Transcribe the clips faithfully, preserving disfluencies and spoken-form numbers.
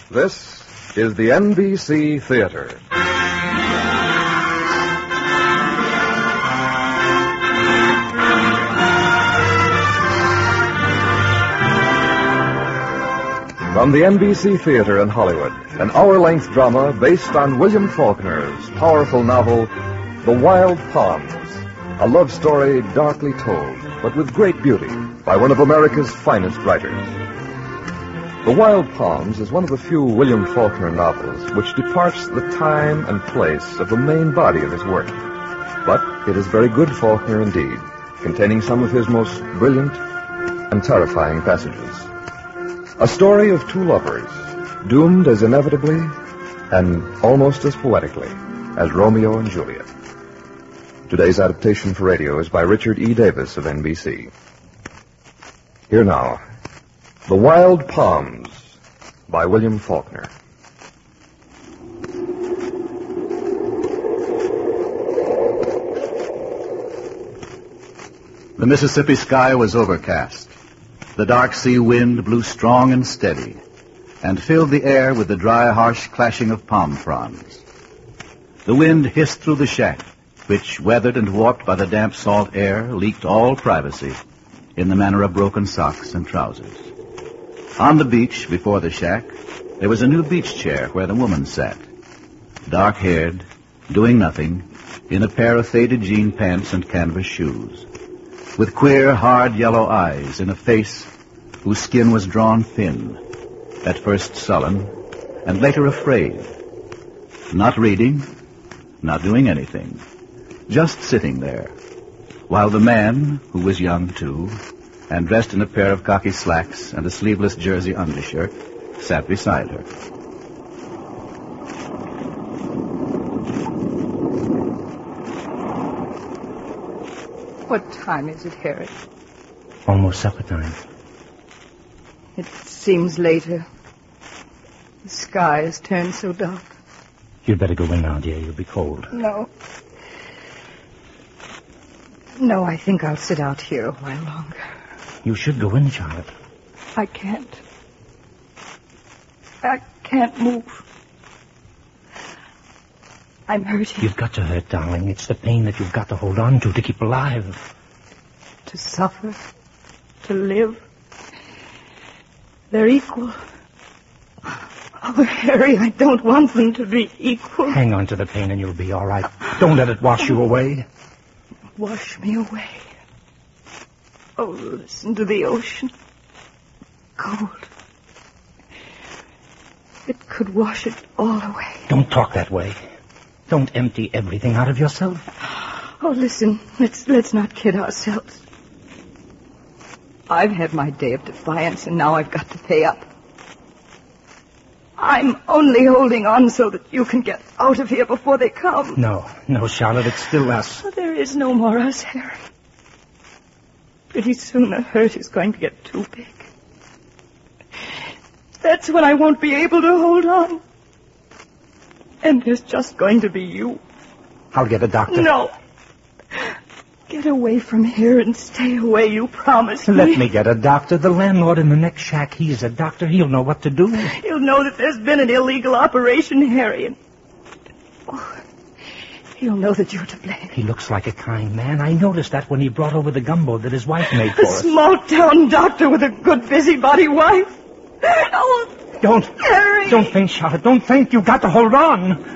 This is the N B C Theater. From the N B C Theater in Hollywood, an hour-length drama based on William Faulkner's powerful novel, The Wild Palms, a love story darkly told, but with great beauty, by one of America's finest writers. The Wild Palms is one of the few William Faulkner novels which departs the time and place of the main body of his work. But it is very good Faulkner indeed, containing some of his most brilliant and terrifying passages. A story of two lovers, doomed as inevitably and almost as poetically as Romeo and Juliet. Today's adaptation for radio is by Richard E. Davis of N B C. Here now, The Wild Palms by William Faulkner. The Mississippi sky was overcast. The dark sea wind blew strong and steady and filled the air with the dry, harsh clashing of palm fronds. The wind hissed through the shack, which, weathered and warped by the damp salt air, leaked all privacy in the manner of broken socks and trousers. On the beach before the shack, there was a new beach chair where the woman sat, dark-haired, doing nothing, in a pair of faded jean pants and canvas shoes, with queer, hard yellow eyes in a face whose skin was drawn thin, at first sullen, and later afraid. Not reading, not doing anything, just sitting there, while the man, who was young too, and dressed in a pair of khaki slacks and a sleeveless jersey undershirt, sat beside her. What time is it, Harry? Almost supper time. It seems later. The sky has turned so dark. You'd better go in now, dear. You'll be cold. No. No, I think I'll sit out here a while longer. You should go in, Charlotte. I can't. I can't move. I'm hurting. You've got to hurt, darling. It's the pain that you've got to hold on to to keep alive. To suffer. To live. They're equal. Oh, Harry, I don't want them to be equal. Hang on to the pain and you'll be all right. Don't let it wash you away. Wash me away. Oh, listen to the ocean. Cold. It could wash it all away. Don't talk that way. Don't empty everything out of yourself. Oh, listen, let's let's not kid ourselves. I've had my day of defiance, and now I've got to pay up. I'm only holding on so that you can get out of here before they come. No, no, Charlotte, it's still us. Oh, there is no more us, Harry. Pretty soon the hurt is going to get too big. That's when I won't be able to hold on. And there's just going to be you. I'll get a doctor. No. Get away from here and stay away, you promised me. Let me get a doctor. The landlord in the next shack, he's a doctor. He'll know what to do. He'll know that there's been an illegal operation, Harry. And oh, he'll know that you're to blame. He looks like a kind man. I noticed that when he brought over the gumbo that his wife made for a us. A small-town doctor with a good busybody wife. Oh, Don't. Harry. Don't faint, Charlotte. Don't faint. You've got to hold on.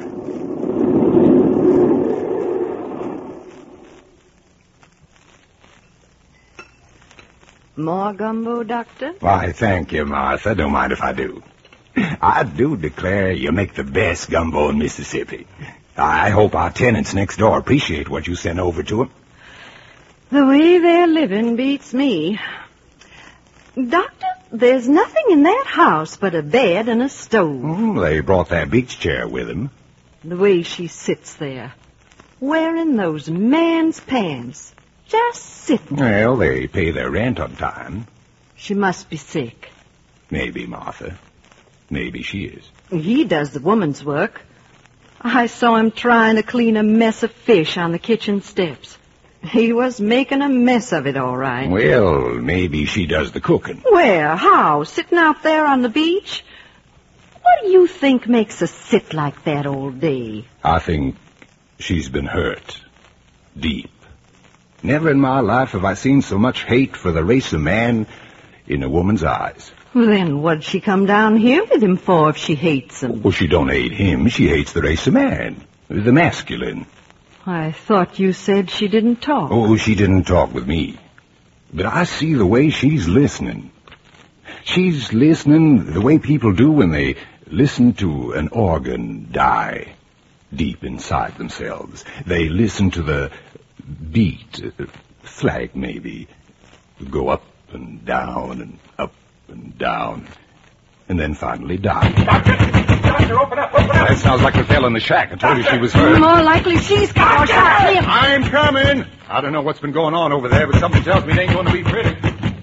More gumbo, Doctor? Why, thank you, Martha. Don't mind if I do. I do declare you make the best gumbo in Mississippi. I hope our tenants next door appreciate what you sent over to them. The way they're living beats me. Doctor, there's nothing in that house but a bed and a stove. Mm, they brought that beach chair with them. The way she sits there, wearing those man's pants, just sitting. Well, they pay their rent on time. She must be sick. Maybe, Martha. Maybe she is. He does the woman's work. I saw him trying to clean a mess of fish on the kitchen steps. He was making a mess of it, all right. Well, maybe she does the cooking. Where? How? Sitting out there on the beach? What do think makes her sit like that all day? I think she's been hurt. Deep. Never in my life have I seen so much hate for the race of man in a woman's eyes. Well, then what'd she come down here with him for if she hates him? Well, she don't hate him. She hates the race of man. The masculine. I thought you said she didn't talk. Oh, she didn't talk with me. But I see the way she's listening. She's listening the way people do when they listen to an organ die deep inside themselves. They listen to the beat, uh, flag maybe, go up and down and up and down, and then finally die. Doctor! Doctor, open up, open up! That sounds like the fella in the shack. I told you she was hurt. More likely she's got a shot. I'm coming. I don't know what's been going on over there, but something tells me it ain't going to be pretty.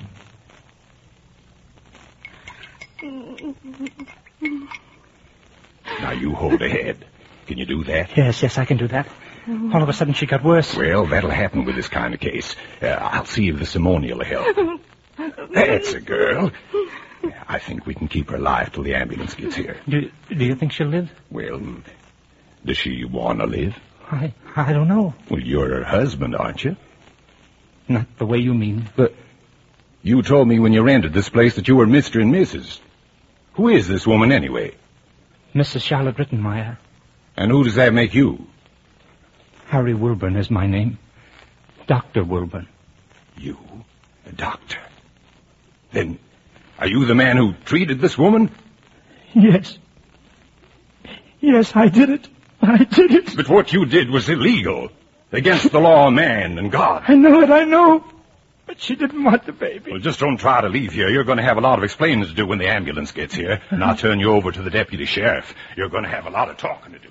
Now you hold her head. Can you do that? Yes, yes, I can do that. All of a sudden she got worse. Well, that'll happen with this kind of case. Uh, I'll see if the simonial will help. That's a girl. I think we can keep her alive till the ambulance gets here. Do, do you think she'll live? Well, does she want to live? I I don't know. Well, you're her husband, aren't you? Not the way you mean. But you told me when you rented this place that you were Mister and Missus Who is this woman, anyway? Missus Charlotte Rittenmeyer. And who does that make you? Harry Wilburn is my name. Doctor Wilburn. You? A doctor? Then, are you the man who treated this woman? Yes. Yes, I did it. I did it. But what you did was illegal. Against the law of man and God. I know it, I know. But she didn't want the baby. Well, just don't try to leave here. You're going to have a lot of explaining to do when the ambulance gets here. And I'll turn you over to the deputy sheriff. You're going to have a lot of talking to do.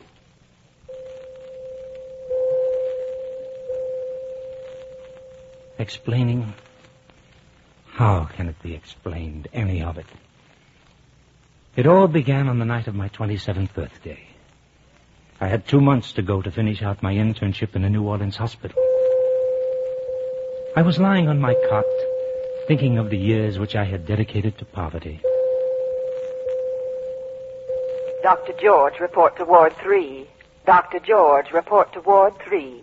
Explaining? How can it be explained, any of it? It all began on the night of my twenty-seventh birthday. I had two months to go to finish out my internship in a New Orleans hospital. I was lying on my cot, thinking of the years which I had dedicated to poverty. Doctor George, report to Ward three. Doctor George, report to Ward three.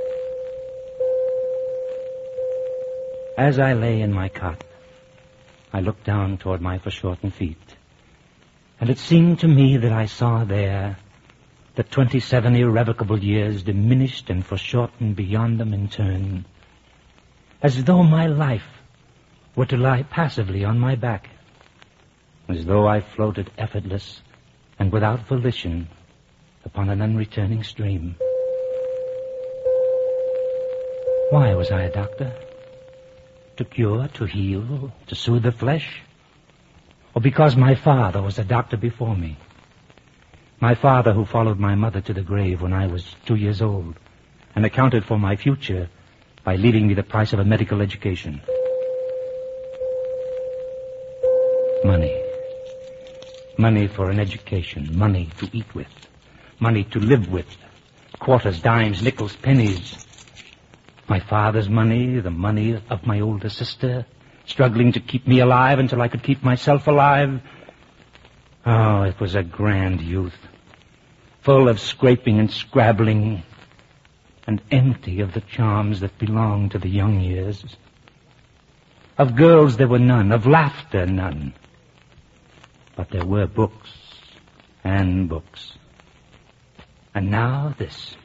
As I lay in my cot, I looked down toward my foreshortened feet, and it seemed to me that I saw there the twenty-seven irrevocable years diminished and foreshortened beyond them in turn, as though my life were to lie passively on my back, as though I floated effortless and without volition upon an unreturning stream. Why was I a doctor? To cure, to heal, to soothe the flesh? Or because my father was a doctor before me? My father who followed my mother to the grave when I was two years old and accounted for my future by leaving me the price of a medical education. Money. Money for an education. Money to eat with. Money to live with. Quarters, dimes, nickels, pennies. My father's money, the money of my older sister, struggling to keep me alive until I could keep myself alive. Oh, it was a grand youth, full of scraping and scrabbling, and empty of the charms that belong to the young years. Of girls there were none, of laughter none. But there were books and books. And now this.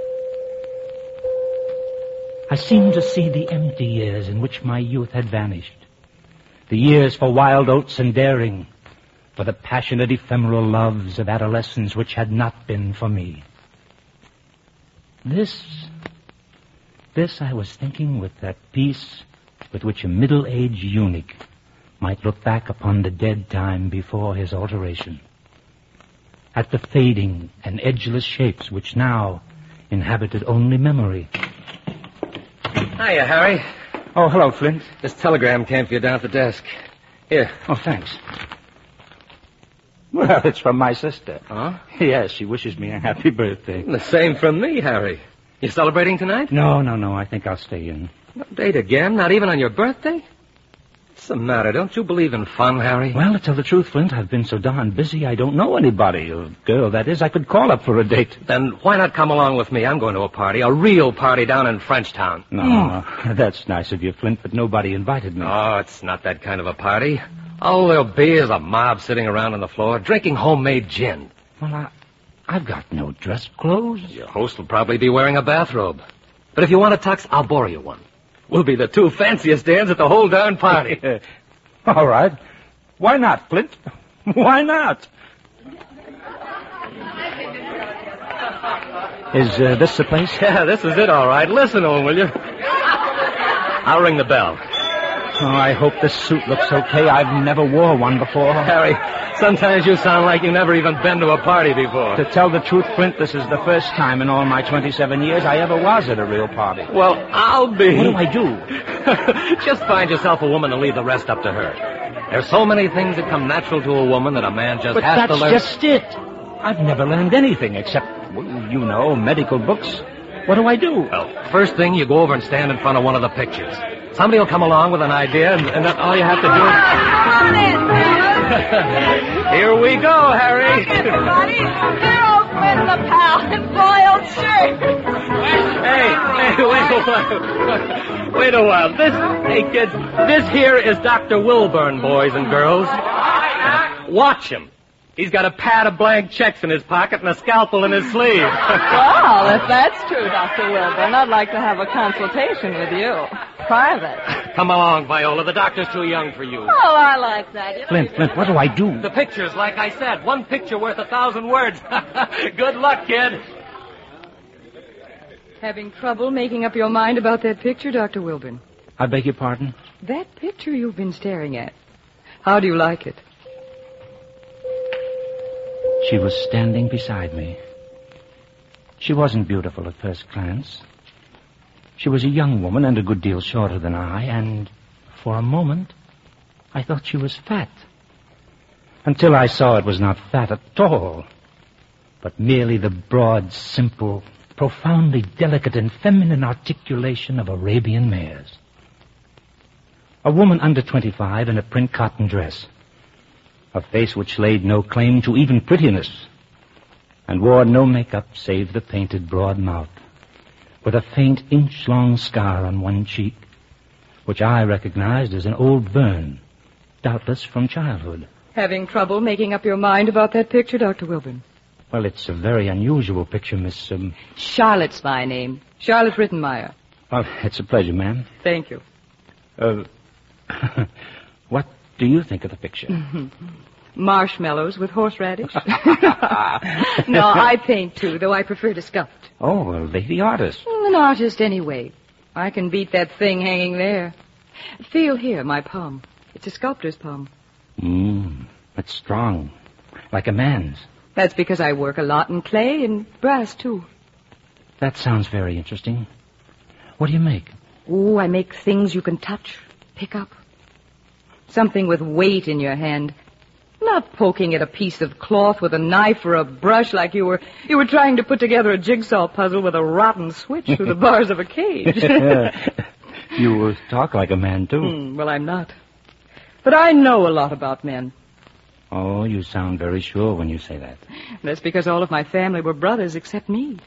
I seemed to see the empty years in which my youth had vanished. The years for wild oats and daring, for the passionate ephemeral loves of adolescence which had not been for me. This, this I was thinking with that peace with which a middle-aged eunuch might look back upon the dead time before his alteration, at the fading and edgeless shapes which now inhabited only memory. Hiya, Harry. Oh, hello, Flint. This telegram came for you down at the desk. Here. Oh, thanks. Well, it's from my sister. Huh? Yes, she wishes me a happy birthday. The same from me, Harry. You celebrating tonight? No, no, no. I think I'll stay in. No date again? Not even on your birthday? What's the matter? Don't you believe in fun, Harry? Well, to tell the truth, Flint, I've been so darn busy I don't know anybody. A girl, that is, I could call up for a date. Then why not come along with me? I'm going to a party, a real party down in Frenchtown. No, no, that's nice of you, Flint, but nobody invited me. Oh, it's not that kind of a party. All there'll be is a mob sitting around on the floor, drinking homemade gin. Well, I, I've got no dress clothes. Your host will probably be wearing a bathrobe. But if you want a tux, I'll borrow you one. We'll be the two fanciest dames at the whole darn party. All right. Why not, Flint? Why not? Is uh, this the place? Yeah, this is it, all right. Listen to him, will you? I'll ring the bell. Oh, I hope this suit looks okay. I've never wore one before. Harry, sometimes you sound like you've never even been to a party before. To tell the truth, Flint, this is the first time in all my twenty-seven years I ever was at a real party. Well, I'll be. What do I do? Just find yourself a woman and leave the rest up to her. There's so many things that come natural to a woman that a man just but has to learn. But that's just it. I've never learned anything except, well, you know, medical books. What do I do? Well, first thing, you go over and stand in front of one of the pictures. Somebody will come along with an idea, and, and then all you have to do is... Here we go, Harry. Look, everybody. Here old Flint the pal in foiled shirt. Hey, hey, wait a while. Wait a while. This, hey, kids, this here is Doctor Wilburn, boys and girls. Watch him. He's got a pad of blank checks in his pocket and a scalpel in his sleeve. Well, if that's true, Doctor Wilburn, I'd like to have a consultation with you. Private. Come along, Viola. The doctor's too young for you. Oh, I like that. Flint, Flint, what do I do? The pictures, like I said. One picture worth a thousand words. Good luck, kid. Having trouble making up your mind about that picture, Doctor Wilburn? I beg your pardon? That picture you've been staring at. How do you like it? She was standing beside me. She wasn't beautiful at first glance. She was a young woman and a good deal shorter than I, and for a moment, I thought she was fat. Until I saw it was not fat at all, but merely the broad, simple, profoundly delicate and feminine articulation of Arabian mares. A woman under twenty-five in a print cotton dress. A face which laid no claim to even prettiness, and wore no makeup save the painted broad mouth, with a faint inch-long scar on one cheek, which I recognized as an old burn, doubtless from childhood. Having trouble making up your mind about that picture, Doctor Wilburn? Well, it's a very unusual picture, Miss... Um... Charlotte's my name. Charlotte Rittenmeyer. Well, it's a pleasure, ma'am. Thank you. Uh, what do you think of the picture? Marshmallows with horseradish. No, I paint, too, though I prefer to sculpt. Oh, a lady artist. Well, an artist, anyway. I can beat that thing hanging there. Feel here, my palm. It's a sculptor's palm. Mmm, it's strong. Like a man's. That's because I work a lot in clay and brass, too. That sounds very interesting. What do you make? Oh, I make things you can touch, pick up. Something with weight in your hand. Not poking at a piece of cloth with a knife or a brush like you were you were trying to put together a jigsaw puzzle with a rotten switch through the bars of a cage. You talk like a man, too. Mm, well, I'm not. But I know a lot about men. Oh, you sound very sure when you say that. That's because all of my family were brothers except me.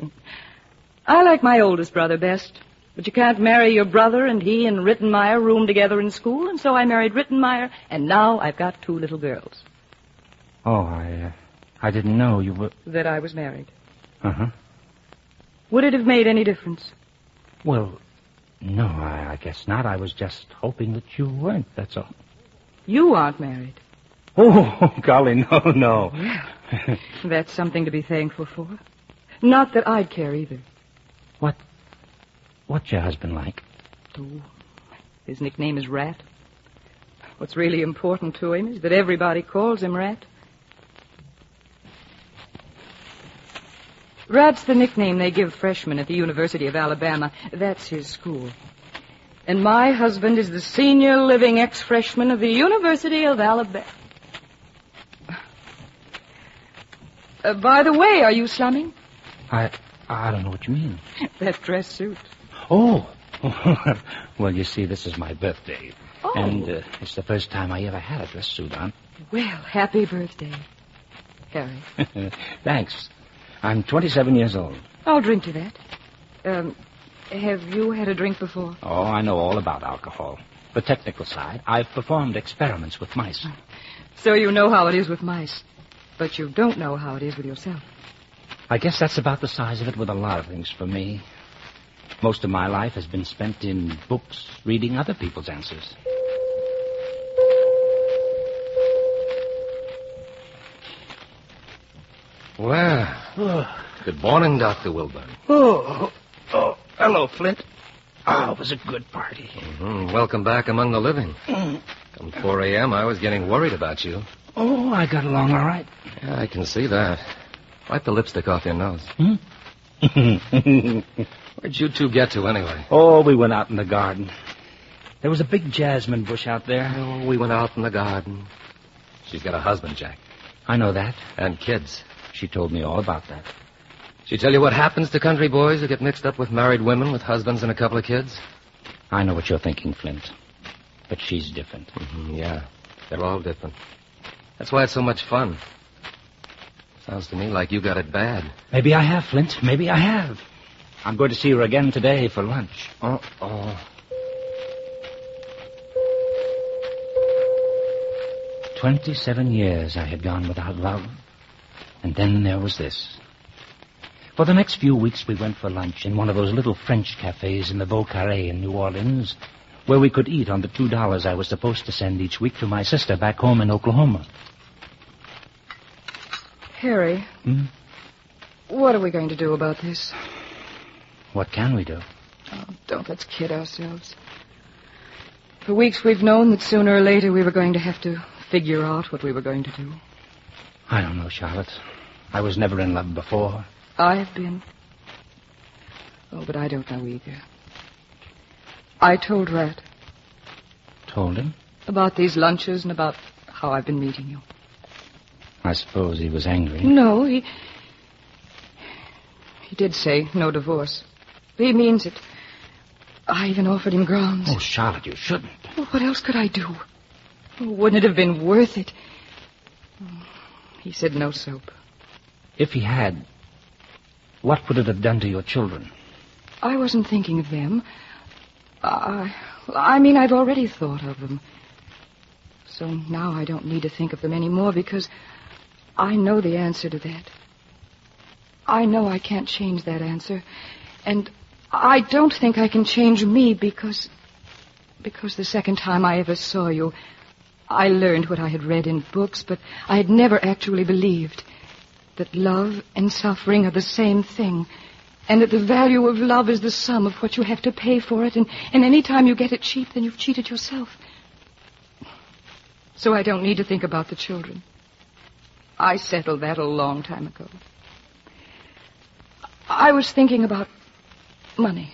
I like my oldest brother best. But you can't marry your brother, and he and Rittenmeyer roomed together in school, and so I married Rittenmeyer, and now I've got two little girls. Oh, I uh, I didn't know you were... That I was married. Uh-huh. Would it have made any difference? Well, no, I, I guess not. I was just hoping that you weren't, that's all. You aren't married. Oh, golly, no, no. Well, that's something to be thankful for. Not that I'd care either. What... What's your husband like? Oh, his nickname is Rat. What's really important to him is that everybody calls him Rat. Rat's the nickname they give freshmen at the University of Alabama. That's his school. And my husband is the senior living ex-freshman of the University of Alabama. Uh, by the way, are you slumming? I I don't know what you mean. That dress suit. Oh. Well, you see, this is my birthday. Oh. And uh, it's the first time I ever had a dress suit on. Well, happy birthday, Harry. Thanks. I'm twenty-seven years old. I'll drink to that. Um, have you had a drink before? Oh, I know all about alcohol. The technical side. I've performed experiments with mice. So you know how it is with mice. But you don't know how it is with yourself. I guess that's about the size of it with a lot of things for me. Most of my life has been spent in books, reading other people's answers. Well, oh. Good morning, Doctor Wilburn. Oh, oh, hello, Flint. Oh, it was a good party. Mm-hmm. Welcome back among the living. Mm. Come four a.m., I was getting worried about you. Oh, I got along all right. Yeah, I can see that. Wipe the lipstick off your nose. Hmm? Where'd you two get to, anyway? Oh, we went out in the garden. There was a big jasmine bush out there. Oh, we went out in the garden. She's got a husband, Jack. I know that. And kids. She told me all about that. She tell you what happens to country boys who get mixed up with married women with husbands and a couple of kids? I know what you're thinking, Flint. But she's different. Mm-hmm, yeah, they're all different. That's why it's so much fun. Sounds to me like you got it bad. Maybe I have, Flint. Maybe I have. I'm going to see her again today for lunch. Oh, oh. Twenty-seven years I had gone without love. And then there was this. For the next few weeks, we went for lunch in one of those little French cafes in the Beau Carré in New Orleans, where we could eat on the two dollars I was supposed to send each week to my sister back home in Oklahoma. Harry, Hmm? What are we going to do about this? What can we do? Oh, don't let's kid ourselves. For weeks we've known that sooner or later we were going to have to figure out what we were going to do. I don't know, Charlotte. I was never in love before. I've been. Oh, but I don't know either. I told Rat. Told him? About these lunches and about how I've been meeting you. I suppose he was angry. No, he... He did say no divorce. He means it. I even offered him grounds. Oh, Charlotte, you shouldn't. Well, what else could I do? Oh, wouldn't it have been worth it? Oh, he said no soap. If he had, what would it have done to your children? I wasn't thinking of them. I, I mean, I've already thought of them. So now I don't need to think of them anymore because I know the answer to that. I know I can't change that answer. And I don't think I can change me because... Because the second time I ever saw you, I learned what I had read in books, but I had never actually believed. That love and suffering are the same thing. And that the value of love is the sum of what you have to pay for it. And, and any time you get it cheap, then you've cheated yourself. So I don't need to think about the children. I settled that a long time ago. I was thinking about money.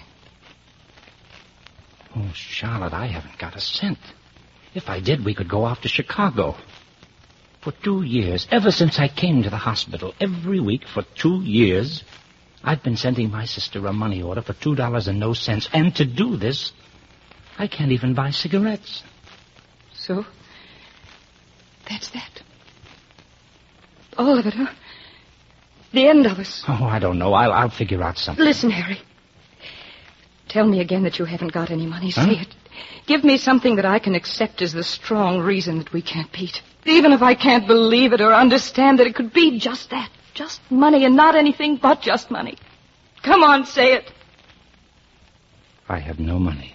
Oh, Charlotte, I haven't got a cent. If I did, we could go off to Chicago. For two years, ever since I came to the hospital, every week for two years, I've been sending my sister a money order for two dollars and no cents. And to do this, I can't even buy cigarettes. So, that's that. All of it, huh? The end of us. Oh, I don't know. I'll, I'll figure out something. Listen, Harry. Tell me again that you haven't got any money. Say Huh? it. Give me something that I can accept as the strong reason that we can't beat. Even if I can't believe it or understand that it could be just that. Just money and not anything but just money. Come on, say it. I have no money.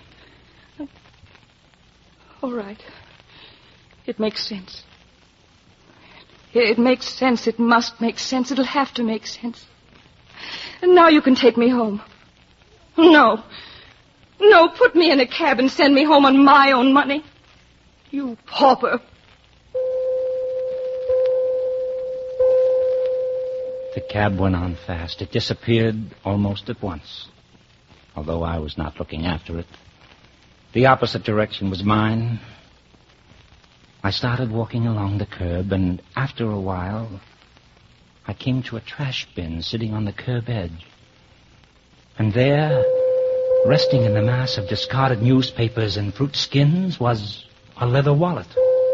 All right. It makes sense. It makes sense. It must make sense. It'll have to make sense. And now you can take me home. No. No, put me in a cab and send me home on my own money. You pauper. The cab went on fast. It disappeared almost at once, although I was not looking after it. The opposite direction was mine. I started walking along the curb, and after a while, I came to a trash bin sitting on the curb edge. And there, resting in the mass of discarded newspapers and fruit skins, was a leather wallet.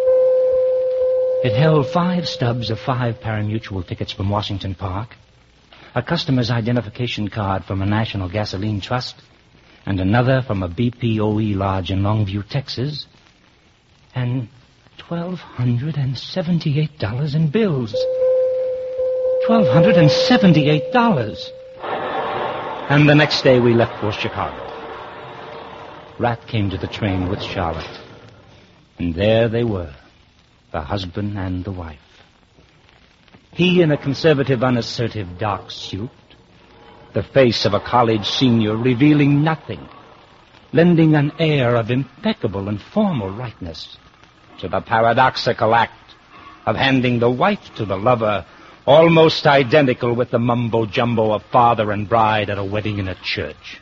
It held five stubs of five pari-mutuel tickets from Washington Park, a customer's identification card from a National Gasoline Trust, and another from a B P O E lodge in Longview, Texas, and twelve hundred seventy-eight dollars in bills. twelve hundred seventy-eight dollars. And the next day we left for Chicago. Rat came to the train with Charlotte. And there they were, the husband and the wife. He in a conservative, unassertive dark suit, the face of a college senior revealing nothing, lending an air of impeccable and formal rightness to the paradoxical act of handing the wife to the lover, almost identical with the mumbo-jumbo of father and bride at a wedding in a church.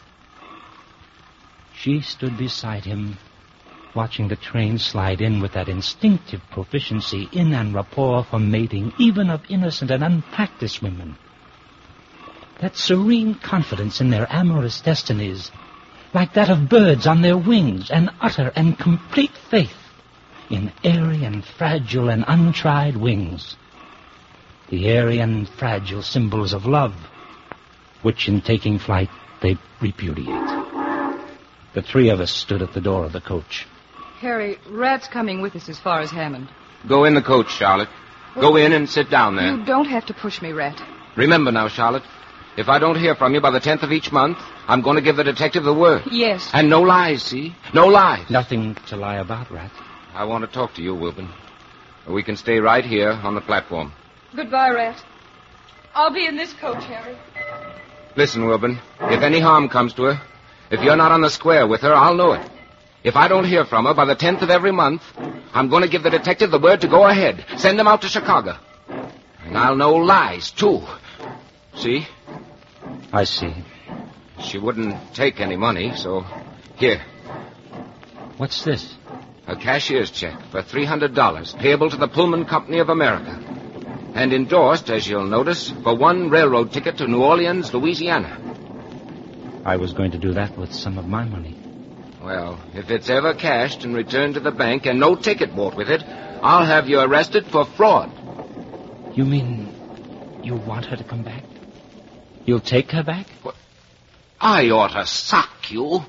She stood beside him, watching the train slide in with that instinctive proficiency in and rapport for mating, even of innocent and unpracticed women. That serene confidence in their amorous destinies, like that of birds on their wings, and utter and complete faith in airy and fragile and untried wings. The airy and fragile symbols of love, which in taking flight they repudiate. The three of us stood at the door of the coach. Harry, Rat's coming with us as far as Hammond. Go in the coach, Charlotte. Go in and sit down there. You don't have to push me, Rat. Remember now, Charlotte, if I don't hear from you by the tenth of each month, I'm going to give the detective the word. Yes. And no lies, see? No lies. Nothing to lie about, Rat. I want to talk to you, Wilburn. We can stay right here on the platform. Goodbye, Rat. I'll be in this coach, Harry. Listen, Wilburn, if any harm comes to her, if you're not on the square with her, I'll know it. If I don't hear from her by the tenth of every month, I'm going to give the detective the word to go ahead. Send him out to Chicago. And I'll know lies, too. See? I see. She wouldn't take any money, so here. What's this? A cashier's check for three hundred dollars, payable to the Pullman Company of America. And endorsed, as you'll notice, for one railroad ticket to New Orleans, Louisiana. I was going to do that with some of my money. Well, if it's ever cashed and returned to the bank and no ticket bought with it, I'll have you arrested for fraud. You mean you want her to come back? You'll take her back? What? I ought to sock you.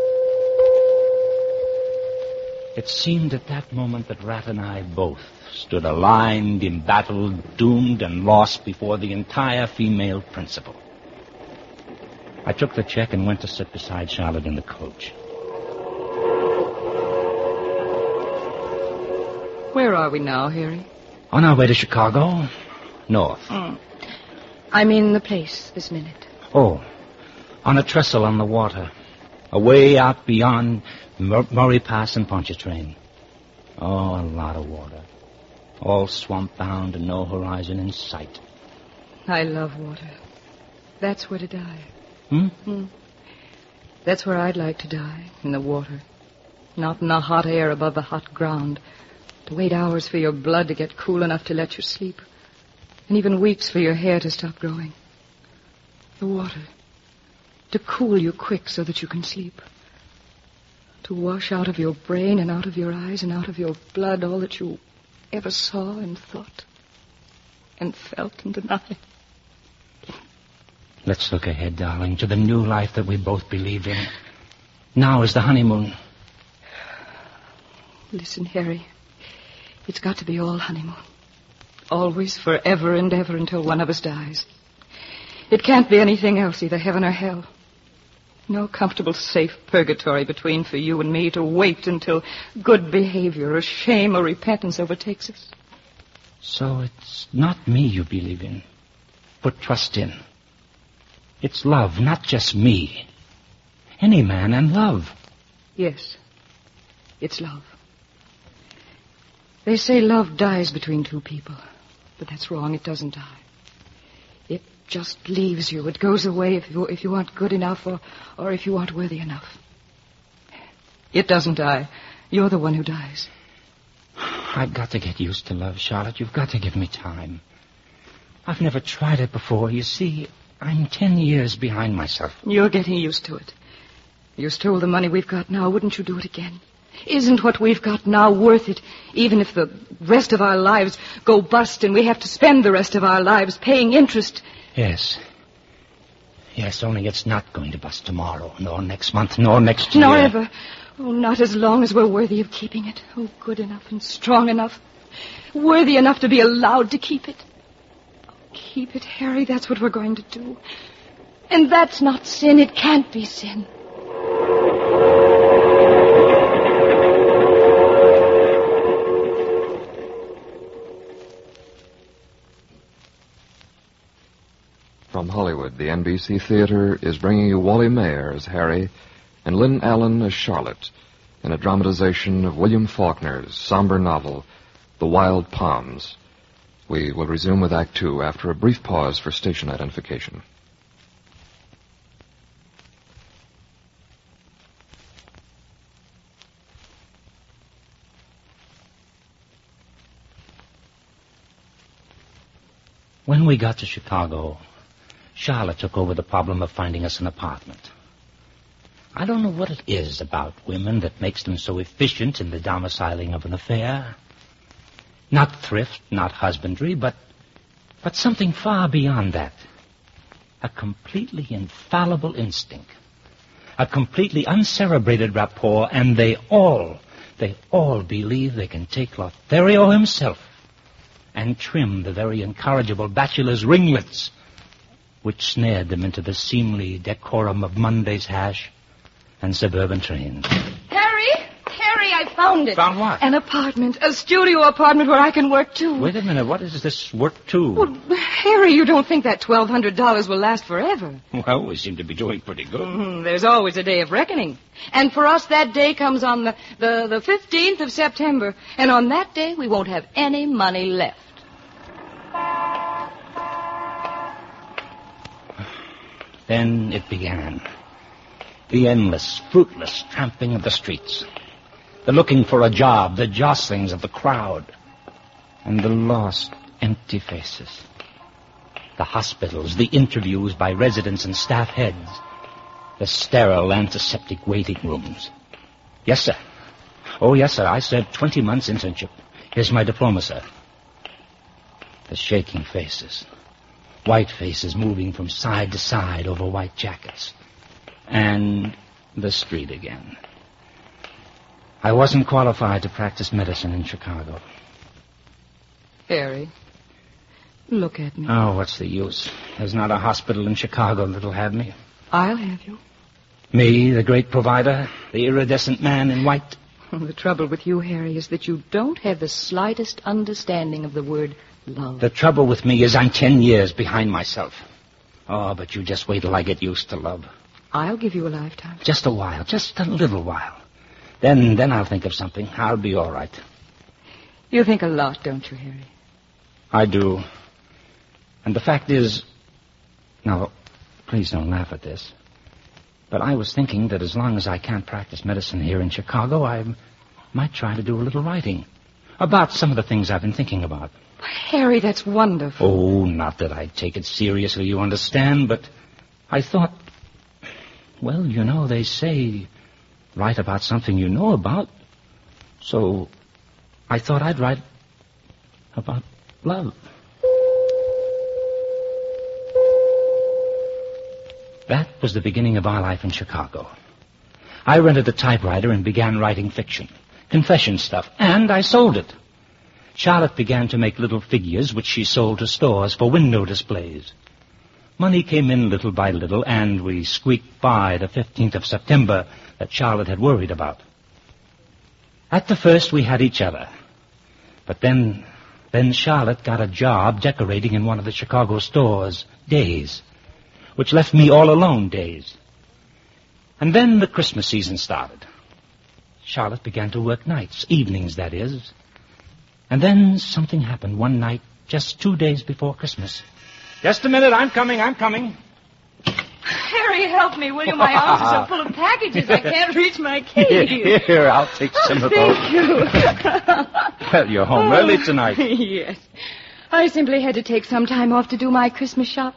It seemed at that moment that Rat and I both stood aligned, embattled, doomed, and lost before the entire female principle. I took the check and went to sit beside Charlotte in the coach. Where are we now, Harry? On our way to Chicago, north. Mm. I mean the place this minute. Oh, on a trestle on the water, away out beyond Mur- Murray Pass and Pontchartrain. Oh, a lot of water. All swamp-bound and no horizon in sight. I love water. That's where to die. Hmm? Hmm. That's where I'd like to die, in the water. Not in the hot air above the hot ground. To wait hours for your blood to get cool enough to let you sleep. And even weeks for your hair to stop growing. The water. To cool you quick so that you can sleep. To wash out of your brain and out of your eyes and out of your blood all that you ever saw and thought and felt and denied. Let's look ahead, darling, to the new life that we both believe in. Now is the honeymoon. Listen, Harry. It's got to be all honeymoon. Always, forever and ever until one of us dies. It can't be anything else, either heaven or hell. No comfortable, safe purgatory between for you and me to wait until good behavior or shame or repentance overtakes us. So it's not me you believe in, but trust in. It's love, not just me. Any man and love. Yes, it's love. They say love dies between two people, but that's wrong. It doesn't die. It just leaves you. It goes away if you, if you aren't good enough or, or if you aren't worthy enough. It doesn't die. You're the one who dies. I've got to get used to love, Charlotte. You've got to give me time. I've never tried it before. You see, I'm ten years behind myself. You're getting used to it. You stole the money we've got now. Wouldn't you do it again? Isn't what we've got now worth it, even if the rest of our lives go bust and we have to spend the rest of our lives paying interest? Yes. Yes, only it's not going to bust tomorrow, nor next month, nor next year. Nor ever. Oh, not as long as we're worthy of keeping it. Oh, good enough and strong enough. Worthy enough to be allowed to keep it. Oh, keep it, Harry. That's what we're going to do. And that's not sin. It can't be sin. From Hollywood, the N B C Theater is bringing you Wally Mayer as Harry and Lynn Allen as Charlotte in a dramatization of William Faulkner's somber novel, The Wild Palms. We will resume with Act Two after a brief pause for station identification. When we got to Chicago, Charlotte took over the problem of finding us an apartment. I don't know what it is about women that makes them so efficient in the domiciling of an affair. Not thrift, not husbandry, but, but something far beyond that. A completely infallible instinct. A completely uncerebrated rapport, and they all, they all believe they can take Lothario himself and trim the very incorrigible bachelor's ringlets which snared them into the seemly decorum of Monday's hash and suburban trains. Harry! Harry, I found it. Found what? An apartment. A studio apartment where I can work, too. Wait a minute. What is this work, too? Well, Harry, you don't think that twelve hundred dollars will last forever? Well, we seem to be doing pretty good. Mm-hmm. There's always a day of reckoning. And for us, that day comes on the, the, the fifteenth of September. And on that day, we won't have any money left. Then it began. The endless, fruitless tramping of the streets. The looking for a job, the jostlings of the crowd. And the lost, empty faces. The hospitals, the interviews by residents and staff heads. The sterile, antiseptic waiting rooms. Yes, sir. Oh, yes, sir. I served twenty months internship. Here's my diploma, sir. The shaking faces. White faces moving from side to side over white jackets. And the street again. I wasn't qualified to practice medicine in Chicago. Harry, look at me. Oh, what's the use? There's not a hospital in Chicago that'll have me. I'll have you. Me, the great provider, the iridescent man in white. The trouble with you, Harry, is that you don't have the slightest understanding of the word love. The trouble with me is I'm ten years behind myself. Oh, but you just wait till I get used to love. I'll give you a lifetime. Just a while, just a little while. Then, then I'll think of something. I'll be all right. You think a lot, don't you, Harry? I do. And the fact is... Now, please don't laugh at this. But I was thinking that as long as I can't practice medicine here in Chicago, I might try to do a little writing about some of the things I've been thinking about. Harry, that's wonderful. Oh, not that I take it seriously, you understand, but I thought... Well, you know, they say write about something you know about. So I thought I'd write about love. That was the beginning of our life in Chicago. I rented a typewriter and began writing fiction, confession stuff, and I sold it. Charlotte began to make little figures which she sold to stores for window displays. Money came in little by little, and we squeaked by the fifteenth of September that Charlotte had worried about. At the first, we had each other. But then, then Charlotte got a job decorating in one of the Chicago stores, days, which left me all alone days. And then the Christmas season started. Charlotte began to work nights, evenings, that is. And then something happened one night, just two days before Christmas. Just a minute, I'm coming, I'm coming. Harry, help me, will you? My arms are so full of packages, I can't reach my keys. Here, here, I'll take some oh, of those. Thank you. Well, you're home early tonight. Yes. I simply had to take some time off to do my Christmas shop.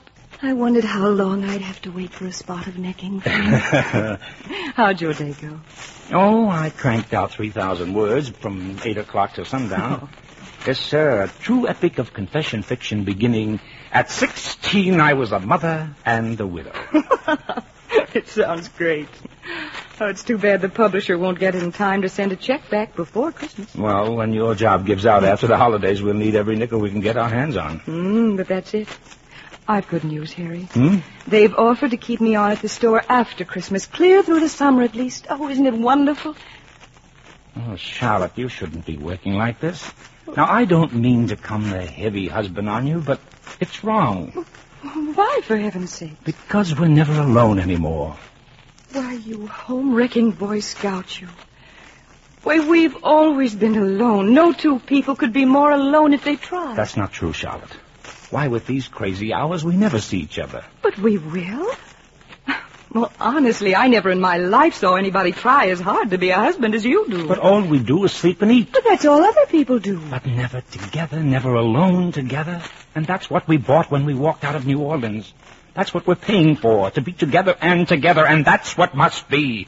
I wondered how long I'd have to wait for a spot of necking. How'd your day go? Oh, I cranked out three thousand words from eight o'clock till sundown. Oh. Yes, sir, a true epic of confession fiction beginning, at sixteen I was a mother and a widow. It sounds great. Oh, it's too bad the publisher won't get it in time to send a check back before Christmas. Well, when your job gives out after the holidays, we'll need every nickel we can get our hands on. Mm, but that's it. I've good news, Harry. Hmm? They've offered to keep me on at the store after Christmas, clear through the summer at least. Oh, isn't it wonderful? Oh, Charlotte, you shouldn't be working like this. Now, I don't mean to come the heavy husband on you, but it's wrong. Why, for heaven's sake? Because we're never alone anymore. Why, you home-wrecking Boy Scout, you. Why, we've always been alone. No two people could be more alone if they tried. That's not true, Charlotte. Why, with these crazy hours, we never see each other. But we will. Well, honestly, I never in my life saw anybody try as hard to be a husband as you do. But all we do is sleep and eat. But that's all other people do. But never together, never alone together. And that's what we bought when we walked out of New Orleans. That's what we're paying for, to be together and together, and that's what must be.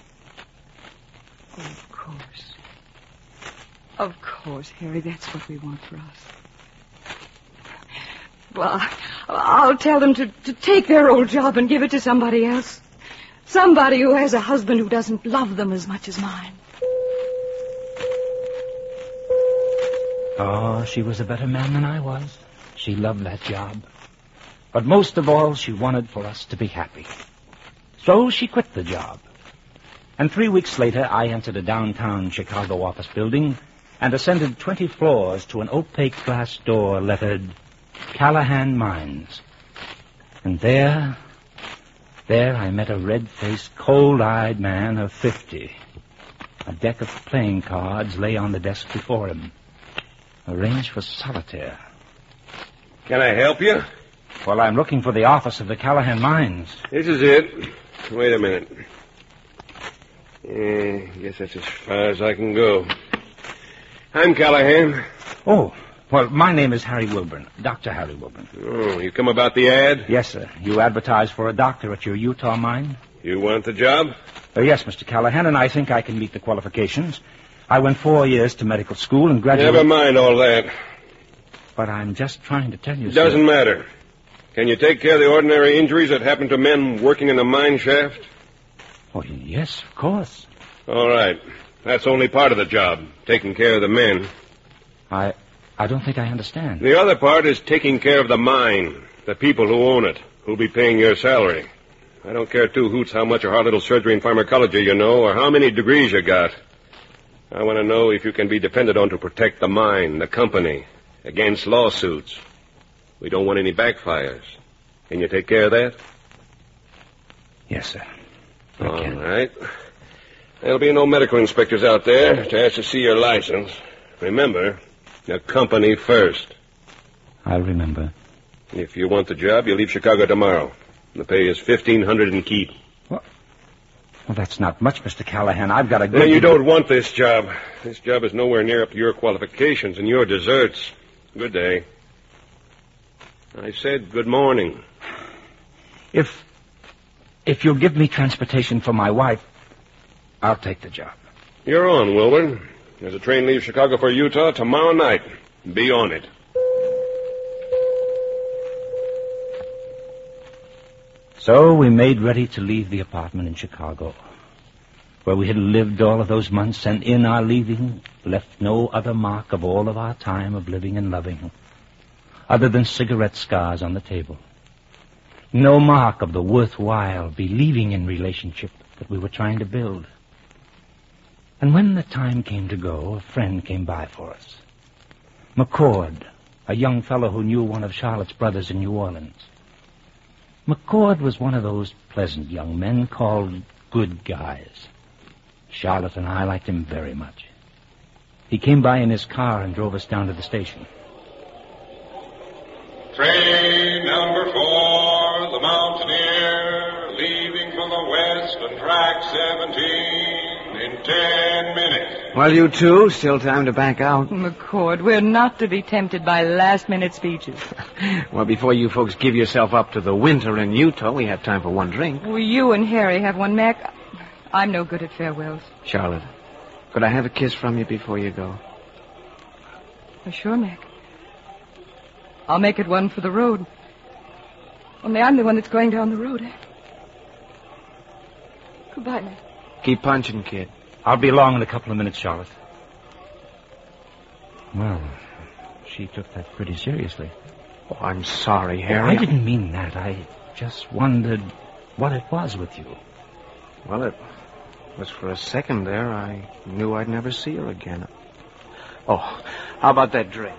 Of course. Of course, Harry, that's what we want for us. Well, I'll tell them to, to take their old job and give it to somebody else. Somebody who has a husband who doesn't love them as much as mine. Oh, she was a better man than I was. She loved that job. But most of all, she wanted for us to be happy. So she quit the job. And three weeks later, I entered a downtown Chicago office building and ascended twenty floors to an opaque glass door lettered Callahan Mines. And there, there I met a red-faced, cold-eyed man of fifty. A deck of playing cards lay on the desk before him, arranged for solitaire. Can I help you? Well, I'm looking for the office of the Callahan Mines. This is it. Wait a minute. Yeah, guess that's as far as I can go. I'm Callahan. Oh, well, my name is Harry Wilburn, Doctor Harry Wilburn. Oh, you come about the ad? Yes, sir. You advertised for a doctor at your Utah mine? You want the job? Uh, yes, Mister Callahan, and I think I can meet the qualifications. I went four years to medical school and graduated... Never mind all that. But I'm just trying to tell you, It doesn't sir. matter. Can you take care of the ordinary injuries that happen to men working in a mine shaft? Oh, yes, of course. All right. That's only part of the job, taking care of the men. I... I don't think I understand. The other part is taking care of the mine, the people who own it, who'll be paying your salary. I don't care two hoots how much or how little surgery and pharmacology you know, or how many degrees you got. I want to know if you can be depended on to protect the mine, the company, against lawsuits. We don't want any backfires. Can you take care of that? Yes, sir. I All can. right. There'll be no medical inspectors out there to ask to see your license. Remember, the company first. I'll remember. If you want the job, you leave Chicago tomorrow. The pay is fifteen hundred dollars and keep. Well, well, that's not much, Mister Callahan. I've got a good... Then you don't want this job. This job is nowhere near up to your qualifications and your deserts. Good day. I said good morning. If... If you'll give me transportation for my wife, I'll take the job. You're on, Wilburn. There's a train leaves Chicago for Utah tomorrow night. Be on it. So we made ready to leave the apartment in Chicago, where we had lived all of those months, and in our leaving left no other mark of all of our time of living and loving, other than cigarette scars on the table. No mark of the worthwhile, believing in relationship that we were trying to build. And when the time came to go, a friend came by for us. McCord, a young fellow who knew one of Charlotte's brothers in New Orleans. McCord was one of those pleasant young men called good guys. Charlotte and I liked him very much. He came by in his car and drove us down to the station. Train number four, the Mountaineer, leaving from the west on track seventeen, in ten minutes. Well, you two, still time to back out. McCord, we're not to be tempted by last-minute speeches. Well, before you folks give yourself up to the winter in Utah, we have time for one drink. Well, you and Harry have one, Mac. I'm no good at farewells. Charlotte, could I have a kiss from you before you go? Oh, sure, Mac. I'll make it one for the road. Only I'm the one that's going down the road. Eh? Goodbye, Mac. Keep punching, kid. I'll be along in a couple of minutes, Charlotte. Well, she took that pretty seriously. Oh, I'm sorry, Oh, Harry. I didn't mean that. I just wondered what it was with you. Well, it was for a second there. I knew I'd never see her again. Oh, how about that drink?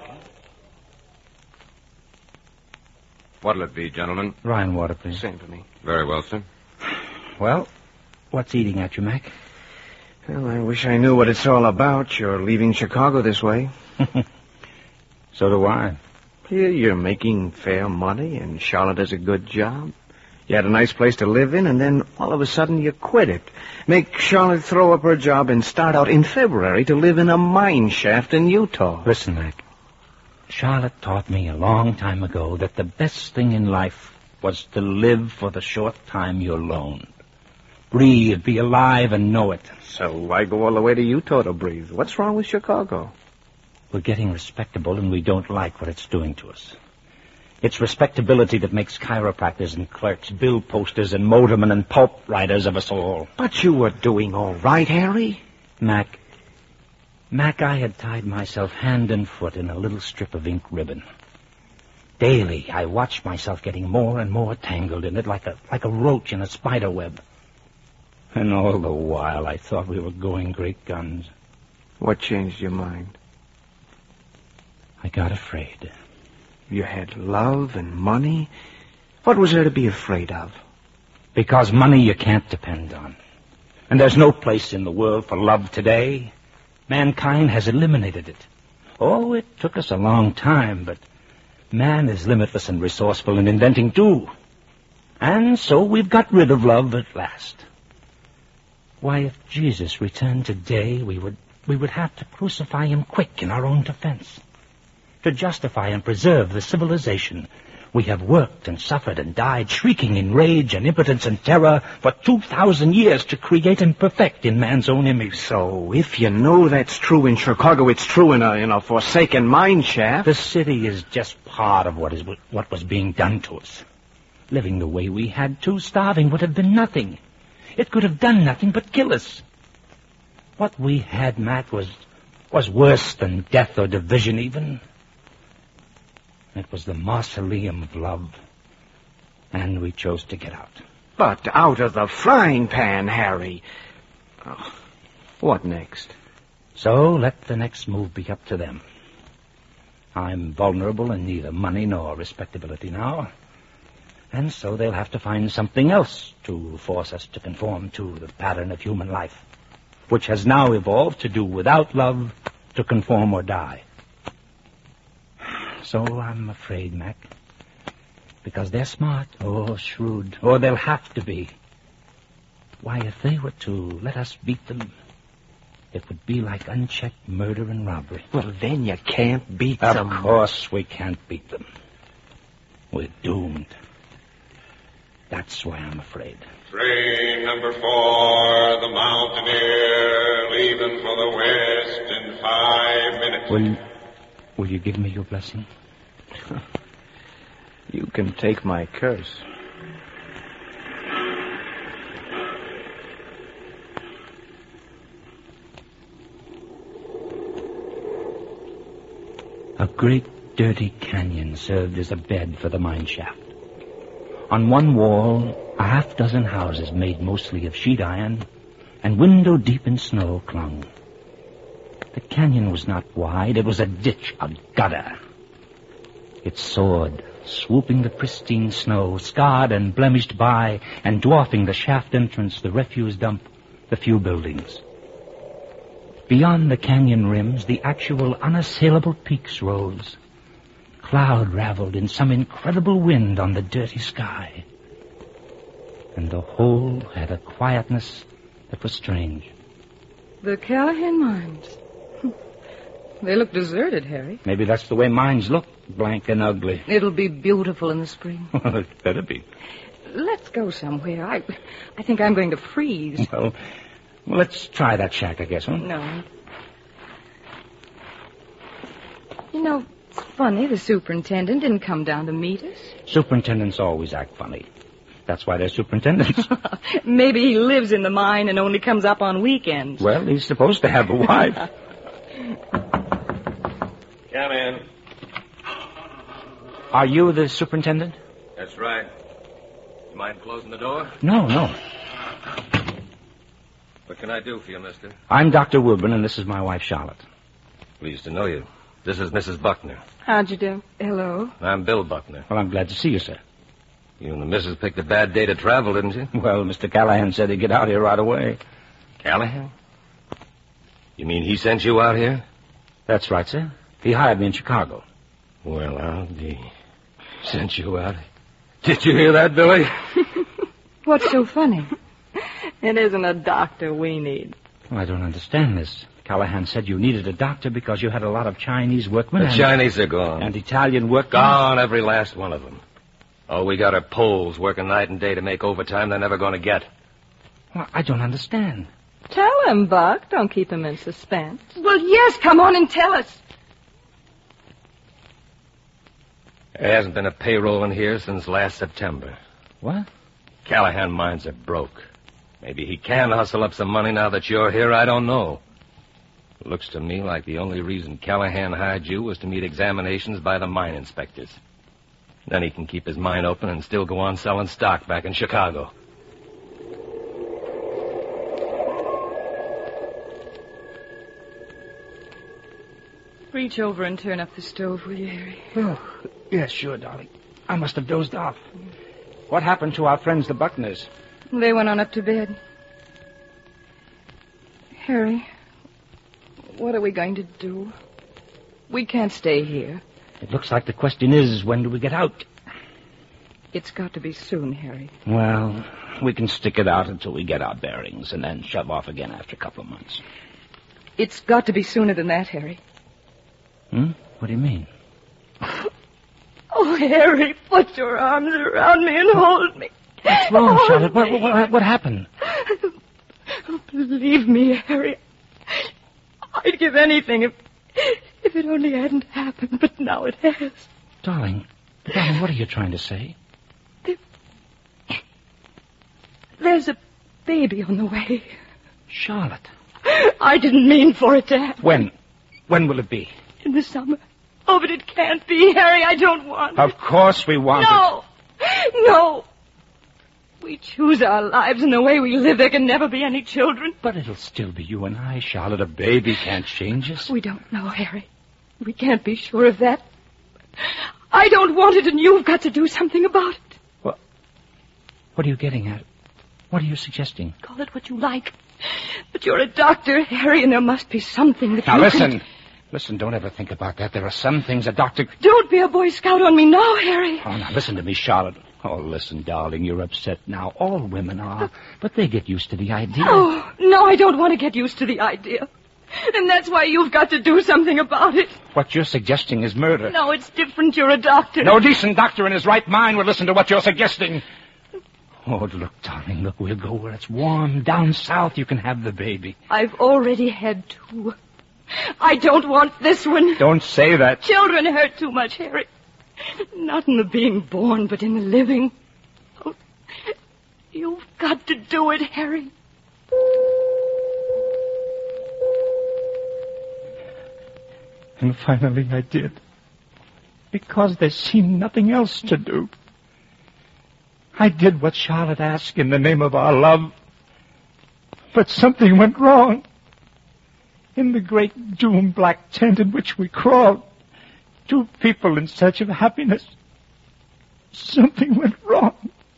What'll it be, gentlemen? Ryan water, please. Same to me. Very well, sir. Well, what's eating at you, Mac? Well, I wish I knew what it's all about. You're leaving Chicago this way. So do I. Here you're making fair money, and Charlotte has a good job. You had a nice place to live in, and then all of a sudden you quit it. Make Charlotte throw up her job and start out in February to live in a mine shaft in Utah. Listen, Mac. Charlotte taught me a long time ago that the best thing in life was to live for the short time you're loaned. Breathe, be alive, and know it. So why go all the way to Utah to breathe? What's wrong with Chicago? We're getting respectable, and we don't like what it's doing to us. It's respectability that makes chiropractors and clerks, bill posters and motormen and pulp writers of us all. But you were doing all right, Harry. Mac, Mac, I had tied myself hand and foot in a little strip of ink ribbon. Daily, I watched myself getting more and more tangled in it, like a like a roach in a spider web. And all the while, I thought we were going great guns. What changed your mind? I got afraid. You had love and money. What was there to be afraid of? Because money you can't depend on. And there's no place in the world for love today. Mankind has eliminated it. Oh, it took us a long time, but man is limitless and resourceful in inventing too. And so we've got rid of love at last. Why, if Jesus returned today, we would we would have to crucify him quick in our own defense. To justify and preserve the civilization we have worked and suffered and died, shrieking in rage and impotence and terror for two thousand years to create and perfect in man's own image. So, if you know that's true in Chicago, it's true in a, in a forsaken mine shaft. The city is just part of what is what was being done to us. Living the way we had to, starving would have been nothing. It could have done nothing but kill us. What we had, Mac, was was worse than death or division even. It was the mausoleum of love. And we chose to get out. But out of the frying pan, Harry. Oh, what next? So let the next move be up to them. I'm vulnerable in neither money nor respectability now. And so they'll have to find something else to force us to conform to the pattern of human life, which has now evolved to do without love, to conform or die. So I'm afraid, Mac, because they're smart or shrewd, or they'll have to be. Why, if they were to let us beat them, it would be like unchecked murder and robbery. Well, then you can't beat of them. Of course we can't beat them. We're doomed. That's why I'm afraid. Train number four, the Mountaineer, leaving for the west in five minutes. Will, will you give me your blessing? You can take my curse. A great dirty canyon served as a bed for the mine shaft. On one wall, a half dozen houses made mostly of sheet iron and window deep in snow clung. The canyon was not wide. It was a ditch, a gutter. It soared, swooping the pristine snow, scarred and blemished by, and dwarfing the shaft entrance, the refuse dump, the few buildings. Beyond the canyon rims, the actual unassailable peaks rose. Cloud raveled in some incredible wind on the dirty sky. And the whole had a quietness that was strange. The Callahan mines. They look deserted, Harry. Maybe that's the way mines look, blank and ugly. It'll be beautiful in the spring. Well, it better be. Let's go somewhere. I, I think I'm going to freeze. Well, well, let's try that shack, I guess, huh? No. You know, it's funny the superintendent didn't come down to meet us. Superintendents always act funny. That's why they're superintendents. Maybe he lives in the mine and only comes up on weekends. Well, he's supposed to have a wife. Come in. Are you the superintendent? That's right. You mind closing the door? No, no. What can I do for you, mister? I'm Doctor Wilburn, and this is my wife, Charlotte. Pleased to know you. This is Missus Buckner. How'd you do? Hello. I'm Bill Buckner. Well, I'm glad to see you, sir. You and the missus picked a bad day to travel, didn't you? Well, Mister Callahan said he'd get out here right away. Callahan? You mean he sent you out here? That's right, sir. He hired me in Chicago. Well, I'll be... Sent you out. Did you hear that, Billy? What's so funny? It isn't a doctor we need. Well, I don't understand this. Callahan said you needed a doctor because you had a lot of Chinese workmen. The and, Chinese are gone. And Italian workmen. Gone, every last one of them. All we got are Poles working night and day to make overtime they're never going to get. Well, I don't understand. Tell him, Buck. Don't keep him in suspense. Well, yes, come on and tell us. There hasn't been a payroll in here since last September. What? Callahan mines are broke. Maybe he can hustle up some money now that you're here, I don't know. It looks to me like the only reason Callahan hired you was to meet examinations by the mine inspectors. Then he can keep his mine open and still go on selling stock back in Chicago. Reach over and turn up the stove, will you, Harry? Oh, yes, sure, darling. I must have dozed off. What happened to our friends, the Buckners? They went on up to bed. Harry, what are we going to do? We can't stay here. It looks like the question is, when do we get out? It's got to be soon, Harry. Well, we can stick it out until we get our bearings and then shove off again after a couple of months. It's got to be sooner than that, Harry. Hmm? What do you mean? Oh, Harry, put your arms around me and hold me. What's wrong, hold Charlotte? What, me. what, what happened? Oh, believe me, Harry. I'd give anything if if it only hadn't happened, but now it has. Darling, darling, what are you trying to say? There, there's a baby on the way. Charlotte. I didn't mean for it to happen. When? When will it be? In the summer. Oh, but it can't be, Harry. I don't want Of it. course we want No. it. No. We choose our lives, and the way we live, there can never be any children. But it'll still be you and I, Charlotte. A baby can't change us. We don't know, Harry. We can't be sure of that. I don't want it, and you've got to do something about it. What? What are you getting at? What are you suggesting? Call it what you like. But you're a doctor, Harry, and there must be something that now, you listen. can... Listen, don't ever think about that. There are some things a doctor... Don't be a Boy Scout on me now, Harry. Oh, now, listen to me, Charlotte. Oh, listen, darling, you're upset now. All women are. But they get used to the idea. Oh, no, I don't want to get used to the idea. And that's why you've got to do something about it. What you're suggesting is murder. No, it's different. You're a doctor. No decent doctor in his right mind would listen to what you're suggesting. Oh, look, darling, look, we'll go where it's warm. Down south, you can have the baby. I've already had two. I don't want this one. Don't say that. Children hurt too much, Harry. Not in the being born, but in the living. Oh, you've got to do it, Harry. And finally I did. Because there seemed nothing else to do. I did what Charlotte asked in the name of our love. But something went wrong. In the great doomed black tent in which we crawled, two people in search of happiness, something went wrong.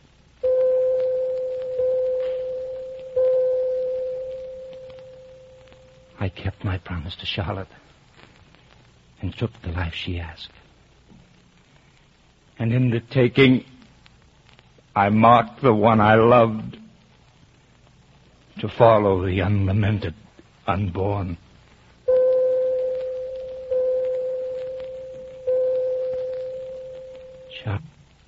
I kept my promise to Charlotte and took the life she asked. And in the taking, I marked the one I loved to follow the unlamented unborn. Charlotte.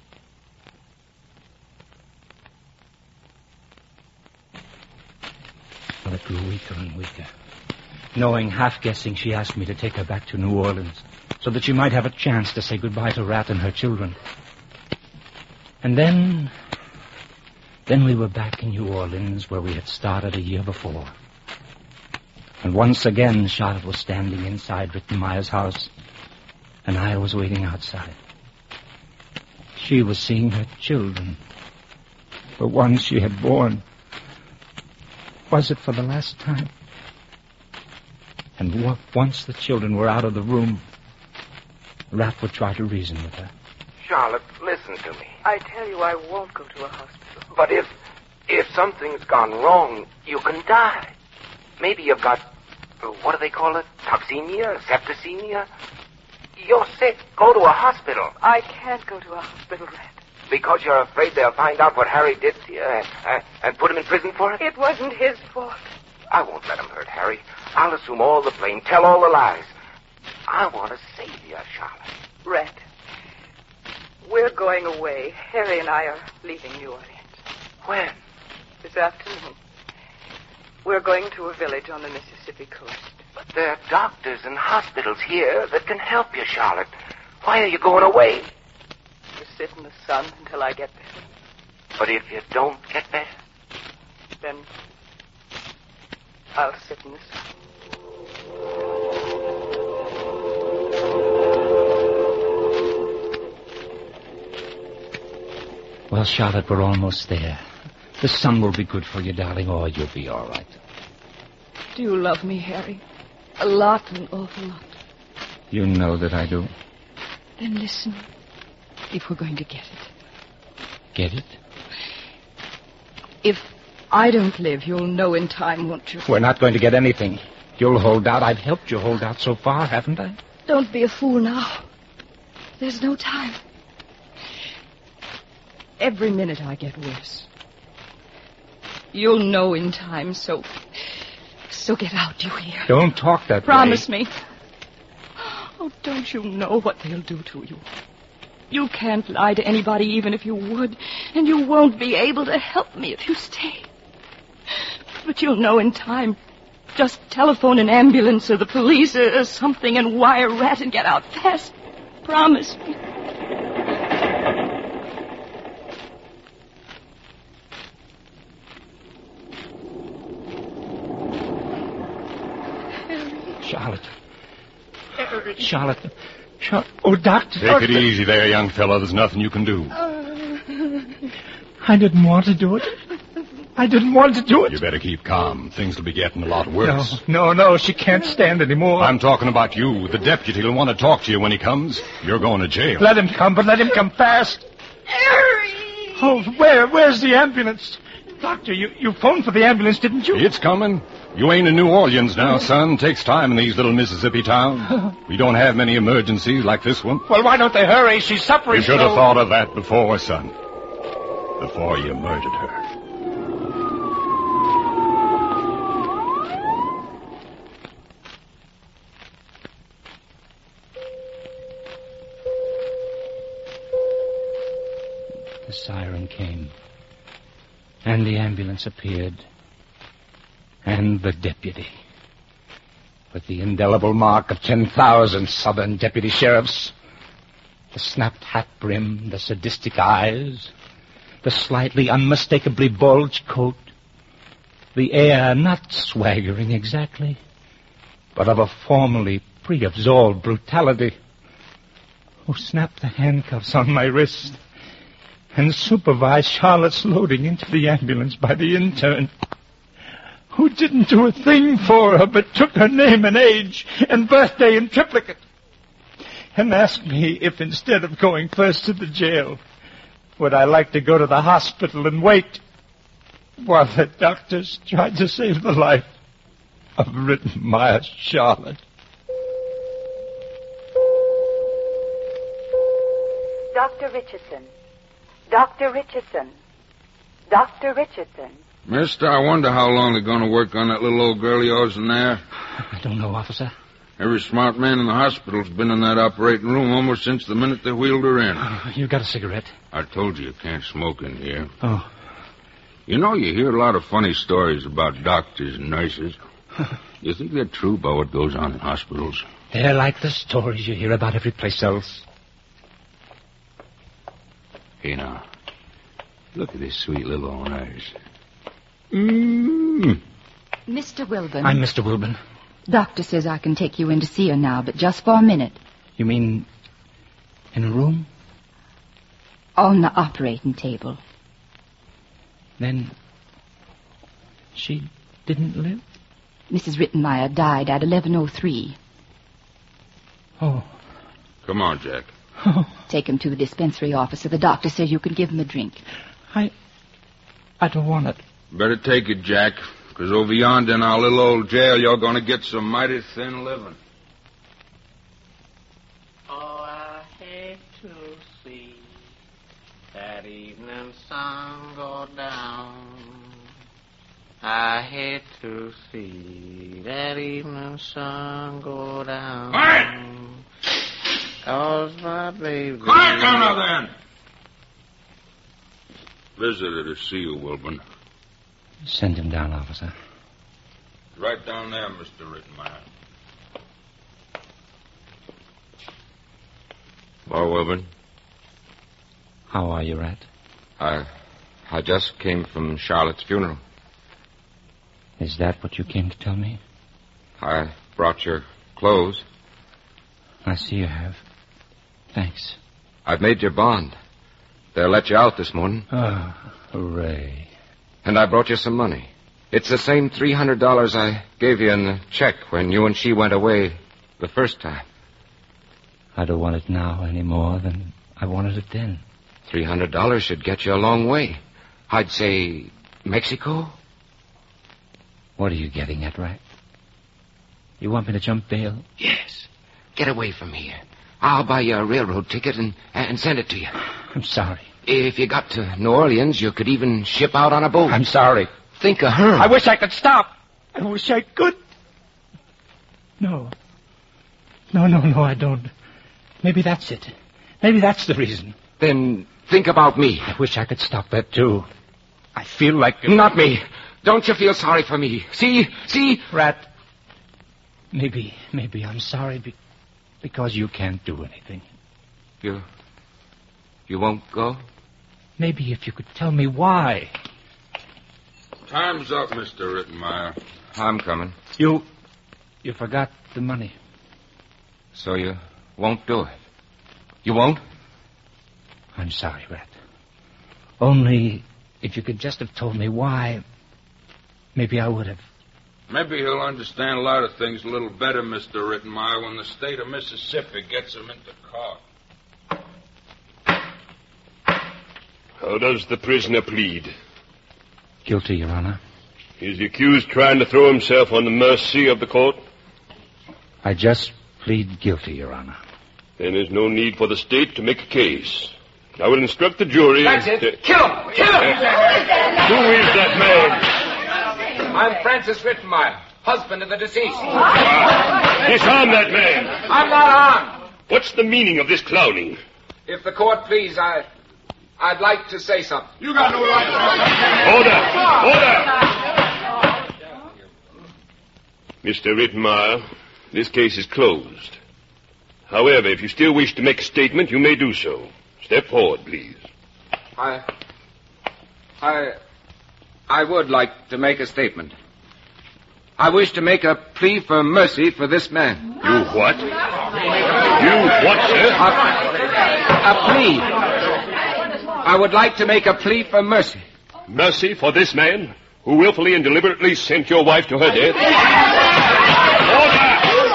Charlotte grew weaker and weaker. Knowing, half-guessing, she asked me to take her back to New Orleans so that she might have a chance to say goodbye to Rat and her children. And then... Then we were back in New Orleans where we had started a year before. And once again, Charlotte was standing inside Rittenmeyer's house, and I was waiting outside. She was seeing her children, the ones she had born. Was it for the last time? And w- once the children were out of the room, Rat would try to reason with her. Charlotte, listen to me. I tell you, I won't go to a hospital. But if, if something's gone wrong, you can die. Maybe you've got, uh, what do they call it? Toxemia? Septicemia? You're sick. Go to a hospital. I can't go to a hospital, Rat. Because you're afraid they'll find out what Harry did to you and, uh, and put him in prison for it? It wasn't his fault. I won't let him hurt Harry. I'll assume all the blame, tell all the lies. I want to save you, Charlotte. Rat, we're going away. Harry and I are leaving New Orleans. When? This afternoon. We're going to a village on the Mississippi coast. But there are doctors and hospitals here that can help you, Charlotte. Why are you going away? To sit in the sun until I get better. But if you don't get better? Then I'll sit in the sun. Well, Charlotte, we're almost there. The sun will be good for you, darling, or you'll be all right. Do you love me, Harry? A lot, an awful lot. You know that I do. Then listen, if we're going to get it. Get it? If I don't live, you'll know in time, won't you? We're not going to get anything. You'll hold out. I've helped you hold out so far, haven't I? Don't be a fool now. There's no time. Every minute I get worse. You'll know in time, so... So get out, you hear? Don't talk that Promise way. me. Oh, don't you know what they'll do to you? You can't lie to anybody, even if you would. And you won't be able to help me if you stay. But you'll know in time. Just telephone an ambulance or the police or, or something and wire Rat and get out fast. Promise me. Charlotte. Charlotte. Charlotte. Oh, doctor. Take it easy there, young fellow. There's nothing you can do. I didn't want to do it. I didn't want to do it. You better keep calm. Things will be getting a lot worse. No, no, no. She can't stand anymore. I'm talking about you. The deputy will want to talk to you when he comes. You're going to jail. Let him come, but let him come fast. Harry! Oh, where? Where's the ambulance? Doctor, you, you phoned for the ambulance, didn't you? It's coming. You ain't in New Orleans now, son. Takes time in these little Mississippi towns. We don't have many emergencies like this one. Well, why don't they hurry? She's suffering. You should so... have thought of that before, son. Before you murdered her. The siren came. And the ambulance appeared. And the deputy. With the indelible mark of ten thousand Southern deputy sheriffs. The snapped hat brim, the sadistic eyes, the slightly unmistakably bulged coat, the air not swaggering exactly, but of a formerly pre-absorbed brutality, who snapped the handcuffs on my wrist and supervised Charlotte's loading into the ambulance by the intern, who didn't do a thing for her but took her name and age and birthday in triplicate, and asked me if instead of going first to the jail, would I like to go to the hospital and wait while the doctors tried to save the life of Rittenmeyer Charlotte. Doctor Richardson. Doctor Richardson. Doctor Richardson. Mister, I wonder how long they're going to work on that little old girl of yours in there. I don't know, officer. Every smart man in the hospital's been in that operating room almost since the minute they wheeled her in. Oh, you got a cigarette? I told you you can't smoke in here. Oh. You know, you hear a lot of funny stories about doctors and nurses. You think they're true about what goes on in hospitals? They're like the stories you hear about every place else. Hey, now, look at this sweet little old nurse. Mm. Mister Wilburn. I'm Mister Wilburn. Doctor says I can take you in to see her now, but just for a minute. You mean in a room? On the operating table. Then she didn't live? Missus Rittenmeyer died at eleven oh three. Oh. Come on, Jack. Take him to the dispensary officer. The doctor says you can give him a drink. I... I don't want it. Better take it, Jack, because over yonder in our little old jail, you're going to get some mighty thin living. Oh, I hate to see that evening sun go down. I hate to see that evening sun go down. Quiet! Cause my baby... Quiet down now, then! Visitor to see you, Wilburn. Send him down, officer. Right down there, Mister Rittenmeyer. Well, Wilburn. How are you, Rat? I... I just came from Charlotte's funeral. Is that what you came to tell me? I brought your clothes. I see you have. Thanks. I've made your bond. They'll let you out this morning. Oh, hooray. And I brought you some money. It's the same three hundred dollars I gave you in the check when you and she went away the first time. I don't want it now any more than I wanted it then. three hundred dollars should get you a long way. I'd say Mexico. What are you getting at, Rat? You want me to jump bail? Yes. Get away from here. I'll buy you a railroad ticket and, and send it to you. I'm sorry. If you got to New Orleans, you could even ship out on a boat. I'm sorry. Think of her. I wish I could stop. I wish I could. No. No, no, no, I don't. Maybe that's it. Maybe that's the reason. Then think about me. I wish I could stop that, too. I feel like... Not me. Don't you feel sorry for me? See? See? Rat, maybe, maybe I'm sorry be- because you can't do anything. You... You won't go? Maybe if you could tell me why. Time's up, Mister Rittenmeyer. I'm coming. You... You forgot the money. So you won't do it? You won't? I'm sorry, Rat. Only if you could just have told me why, maybe I would have. Maybe he'll understand a lot of things a little better, Mister Rittenmeyer, when the state of Mississippi gets him into court. How does the prisoner plead? Guilty, Your Honor. Is the accused trying to throw himself on the mercy of the court? I just plead guilty, Your Honor. Then there's no need for the state to make a case. I will instruct the jury... That's it. To... Kill him! Kill him! Who is that man? I'm Francis Rittenmeyer, husband of the deceased. Disarm that man. I'm not armed. What's the meaning of this clowning? If the court please, I... I'd like to say something. You got no right to... Order! Order! Mister Rittenmeyer, this case is closed. However, if you still wish to make a statement, you may do so. Step forward, please. I... I... I would like to make a statement. I wish to make a plea for mercy for this man. You what? You what, sir? A, a plea. I would like to make a plea for mercy. Mercy for this man who willfully and deliberately sent your wife to her death? Order!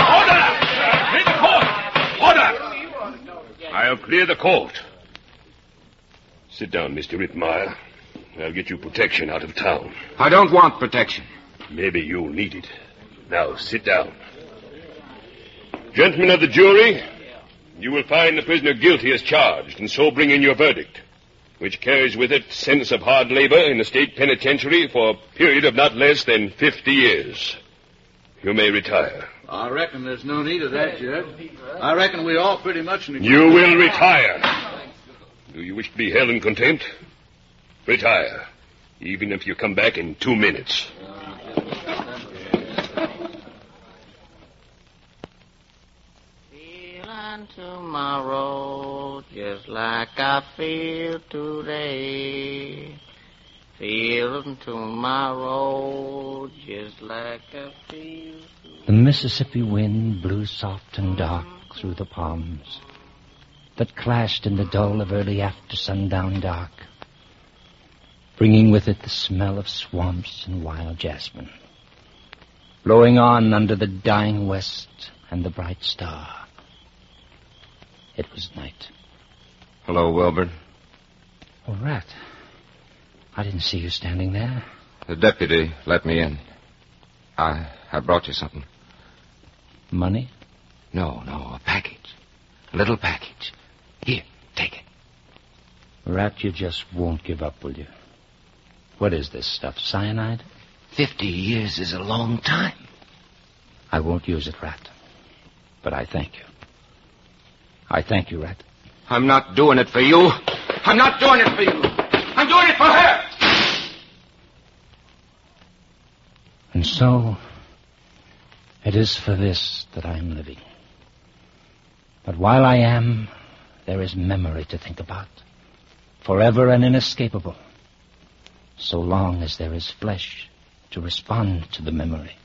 Order! Clear the court! Order! I'll clear the court. Sit down, Mister Rittenmeyer. I'll get you protection out of town. I don't want protection. Maybe you'll need it. Now, sit down. Gentlemen of the jury, you will find the prisoner guilty as charged, and so bring in your verdict. which carries with it sentence of hard labor in the state penitentiary for a period of not less than fifty years. You may retire. I reckon there's no need of that, Judge. I reckon we all pretty much... You will retire. Do you wish to be held in contempt? Retire. Even if you come back in two minutes. Feeling tomorrow just like I feel today. Feeling tomorrow just like I feel today. The Mississippi wind blew soft and dark through the palms that clashed in the dull of early after sundown dark, bringing with it the smell of swamps and wild jasmine, blowing on under the dying west and the bright star. It was night. Hello, Wilbur. Oh, Rat. I didn't see you standing there. The deputy let me in. I I brought you something. Money? No, no, a package. A little package. Here, take it. Rat, you just won't give up, will you? What is this stuff, cyanide? Fifty years is a long time. I won't use it, Rat. But I thank you. I thank you, Rat. I'm not doing it for you. I'm not doing it for you. I'm doing it for her. And so, it is for this that I am living. But while I am, there is memory to think about, forever and inescapable, so long as there is flesh to respond to the memory.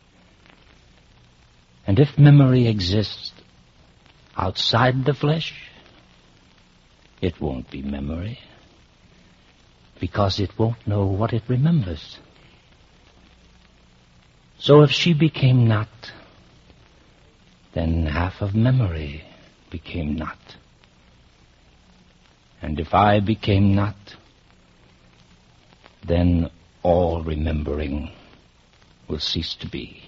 And if memory exists outside the flesh, it won't be memory, because it won't know what it remembers. So if she became not, then half of memory became not. And if I became not, then all remembering will cease to be.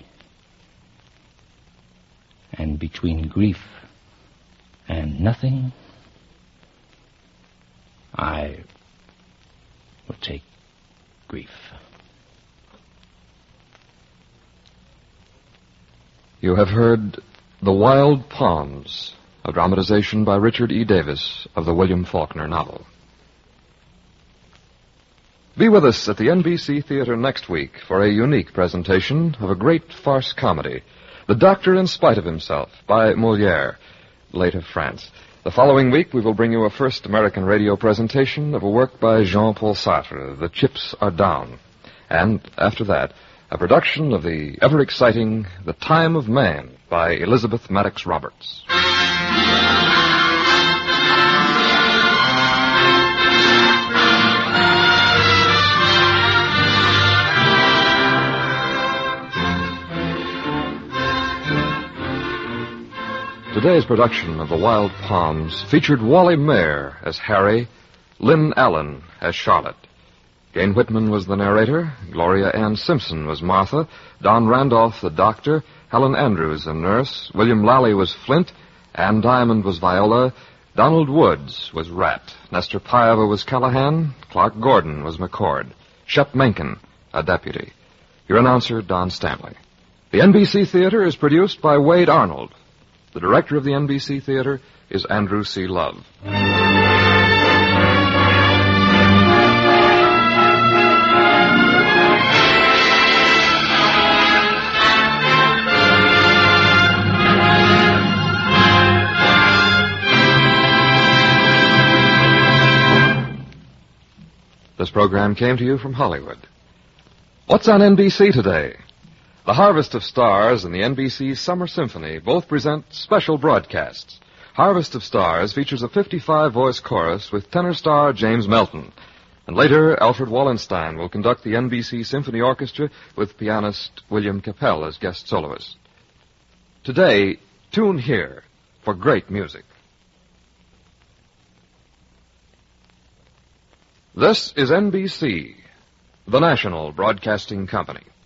And between grief and nothing, I will take grief. You have heard The Wild Palms, a dramatization by Richard E. Davis of the William Faulkner novel. Be with us at the N B C Theater next week for a unique presentation of a great farce comedy, The Doctor in Spite of Himself, by Molière, late of France. The following week, we will bring you a first American radio presentation of a work by Jean-Paul Sartre, The Chips Are Down. And, after that, a production of the ever-exciting The Time of Man by Elizabeth Maddox Roberts. Today's production of The Wild Palms featured Wally Mayer as Harry, Lynn Allen as Charlotte. Jane Whitman was the narrator, Gloria Ann Simpson was Martha, Don Randolph the doctor, Helen Andrews the nurse, William Lally was Flint, Ann Diamond was Viola, Donald Woods was Rat, Nestor Paiva was Callahan, Clark Gordon was McCord, Shep Mencken, a deputy. Your announcer, Don Stanley. The N B C Theater is produced by Wade Arnold. The director of the N B C Theater is Andrew C. Love. This program came to you from Hollywood. What's on N B C today? The Harvest of Stars and the N B C Summer Symphony both present special broadcasts. Harvest of Stars features a fifty-five voice chorus with tenor star James Melton. And later, Alfred Wallenstein will conduct the N B C Symphony Orchestra with pianist William Capell as guest soloist. Today, tune here for great music. This is N B C, the national broadcasting company.